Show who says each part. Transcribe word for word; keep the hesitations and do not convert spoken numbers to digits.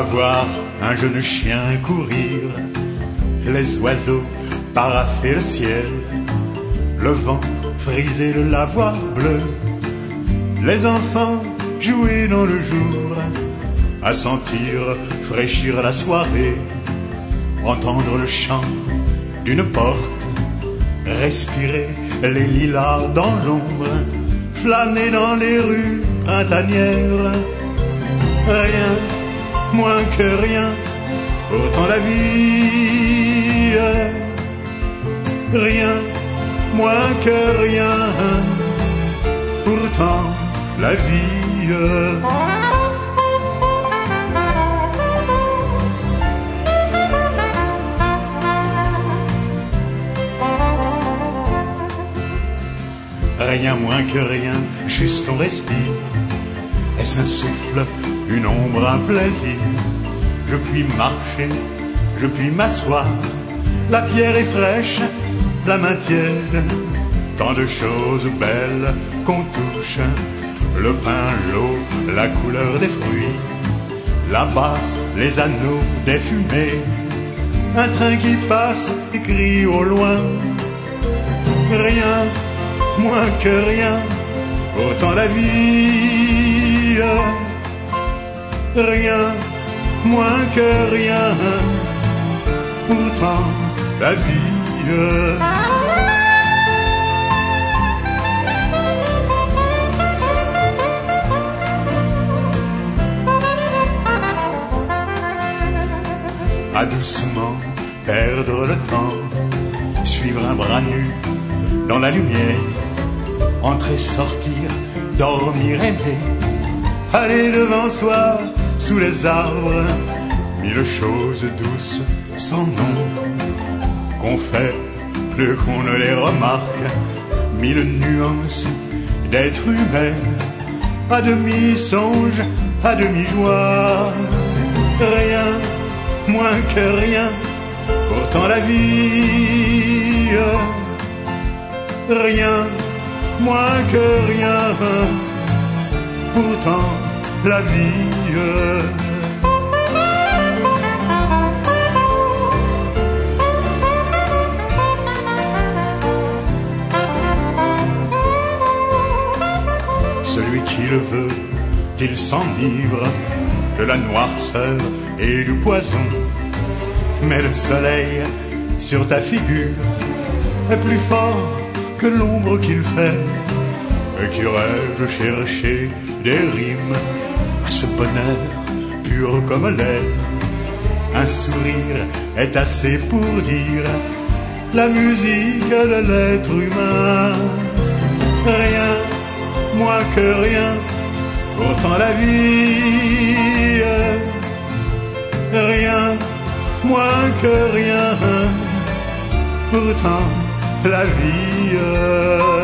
Speaker 1: voir un jeune chien courir, les oiseaux paraffer le ciel, le vent friser le lavoir bleu, les enfants jouer dans le jour, à sentir fraîchir la soirée, entendre le chant d'une porte, respirer les lilas dans l'ombre, flâner dans les rues printanières. Rien, moins que rien, pourtant la vie. Rien, moins que rien, pourtant la vie. Rien moins que rien, juste on respire. Est-ce un souffle, une ombre, un plaisir? Je puis marcher, je puis m'asseoir. La pierre est fraîche, la main tiède. Tant de choses belles qu'on touche. Le pain, l'eau, la couleur des fruits. Là-bas, les anneaux des fumées. Un train qui passe et crie au loin. Rien, moins que rien, autant la vie. Rien, moins que rien, pourtant la vie. À doucement perdre le temps, suivre un bras nu dans la lumière, entrer, sortir, dormir, aimer, aller devant soi sous les arbres, mille choses douces sans nom qu'on fait plus qu'on ne les remarque, mille nuances d'être humain, à demi songe, à demi joie. Rien, moins que rien, pourtant la vie. Rien, moins que rien, pourtant la vie. Celui qui le veut, qu'il s'enivre de la noirceur et du poison. Mais le soleil sur ta figure est plus fort que l'ombre qu'il fait. Et qu'irais-je chercher des rimes à ce bonheur pur comme l'air? Un sourire est assez pour dire la musique de l'être humain. Rien, moins que rien, pourtant la vie. Rien, moins que rien, pourtant la vie.